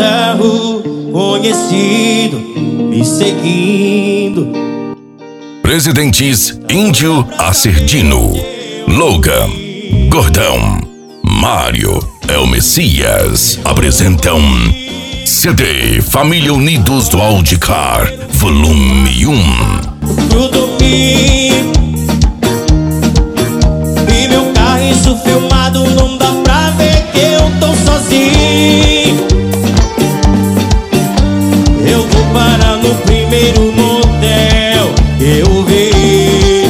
carro conhecido me seguindo. Presidentes Índio Acerdino, Logan, Gordão, Mário, El Messias apresentam CD Família Unidos do Audicar, volume 1. Pro domingo, e meu carro isso filmado, não dá pra ver que eu tô sozinho. Eu vou parar no primeiro motel que eu vi,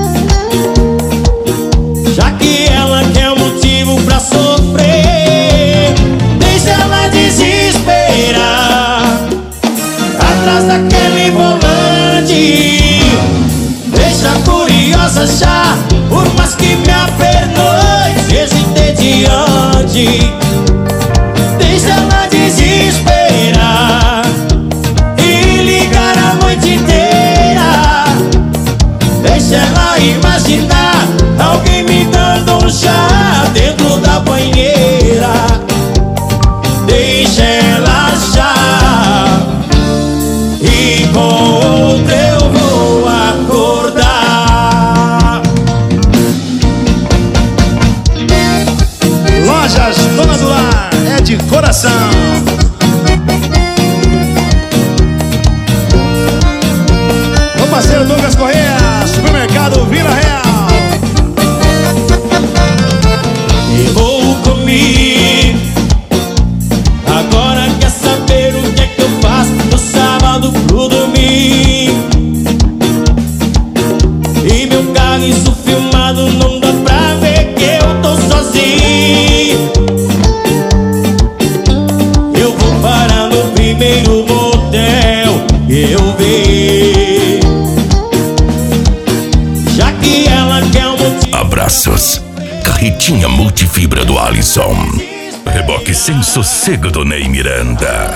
já que ela quer motivo pra sofrer. Deixa ela desesperar atrás daquele volante. Deixa a curiosa achar, por mais que me apernoe, seja entediante. Deixa ela desesperar e ligar a noite inteira. Deixa ela imaginar alguém me dando um chá dentro da banheira. Deixa ela achar, e com outra eu vou acordar. Lojas Dona do Lar é de coração. Meu parceiro Douglas Correia, Supermercado Vila Real. E vou comigo. Agora quer saber o que é que eu faço do sábado pro domingo? E meu carro isso filmado, não dá pra ver que eu tô sozinho. Eu vou parar no primeiro motel que eu vi, já que ela quer um motivo. Abraços, carretinha multifibra do Alisson, reboque sem sossego do Ney Miranda.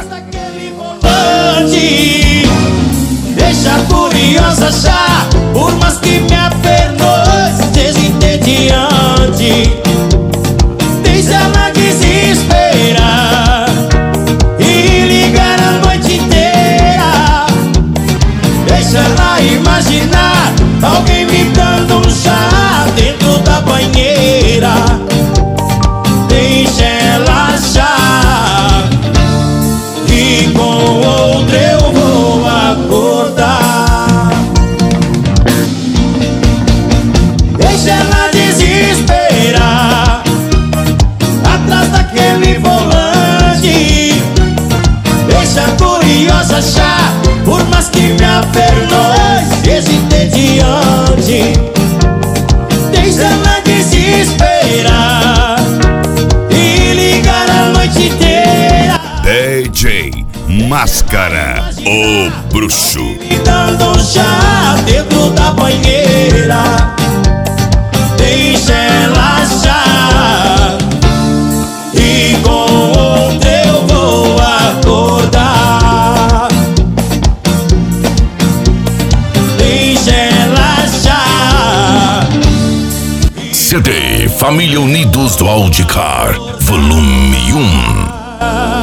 Deixa a curiosa achar, por mais que me apernoe, seja entediante. Deixa ela desesperar e ligar a noite inteira. Deixa ela imaginar alguém me dando um chá dentro da banheira. Deixa ela achar, e com outra eu vou acordar. Deixa ela desesperar atrás daquele volante. Deixa a curiosa achar, por mais que me apernoe, seja entediante. Deixa ela desesperar e ligar a noite inteira. DJ Máscara, o bruxo. Me dando um chá dentro da banheira. Deixa ela achar, e com outra eu vou acordar. Deixa ela achar. CD Família Unidos do Audicar, volume 1.